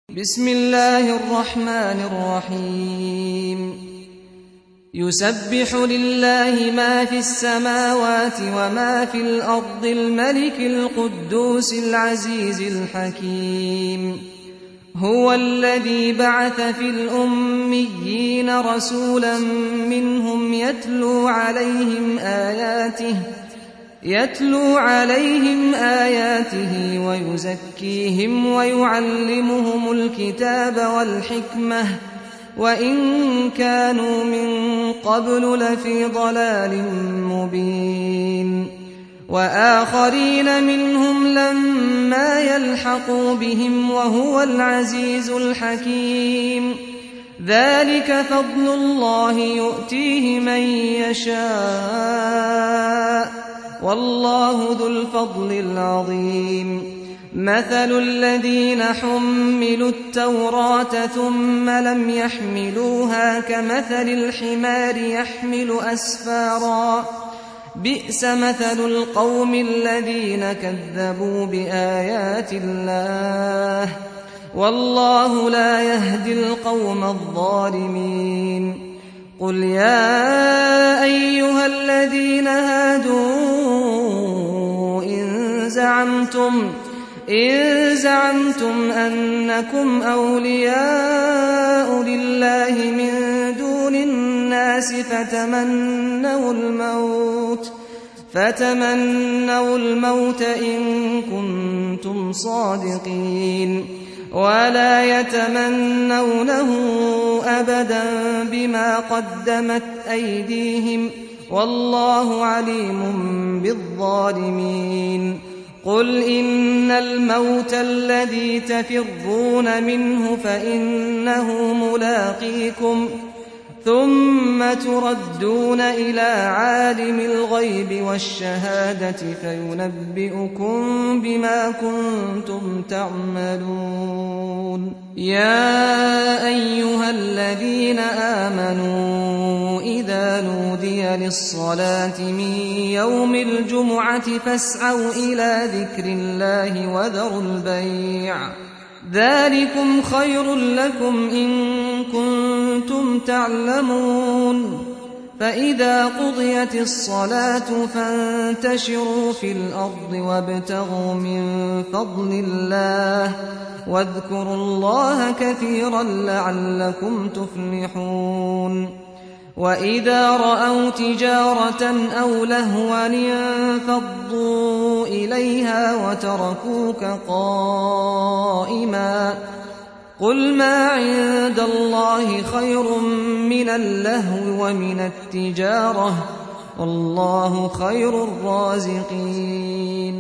بسم الله الرحمن الرحيم يسبح لله ما في السماوات وما في الأرض الملك القدوس العزيز الحكيم هو الذي بعث في الأميين رسولا منهم يتلو عليهم آياته ويزكيهم ويعلمهم الكتاب والحكمة وإن كانوا من قبل لفي ضلال مبين وآخرين منهم لما يلحقوا بهم وهو العزيز الحكيم ذلك فضل الله يؤتيه من يشاء والله ذو الفضل العظيم مثل الذين حملوا التوراة ثم لم يحملوها كمثل الحمار يحمل أسفارا بئس مثل القوم الذين كذبوا بآيات الله والله لا يهدي القوم الظالمين قل يا أيها الذين هادوا إن زعمتم أنكم أولياء لله من دون الناس فتمنوا الموت إن كنتم صادقين ولا يتمنونه أبدا بما قدمت أيديهم والله عليم بالظالمين قل إن الموت الذي تفرون منه فإنه ملاقيكم ثم تردون إلى عالم الغيب والشهادة فينبئكم بما كنتم تعملون يا أيها الذين آمنوا إذا نودي للصلاة من يوم الجمعة فاسعوا إلى ذكر الله وذروا البيع ذلكم خير لكم إن كنتم تعلمون فإذا قضيت الصلاة فانتشروا في الأرض وابتغوا من فضل الله واذكروا الله كثيرا لعلكم تفلحون وإذا رأوا تجارة أو لهوا انفضوا إليها وتركوك قائما قل ما عند الله خير من اللهو ومن التجارة والله خير الرازقين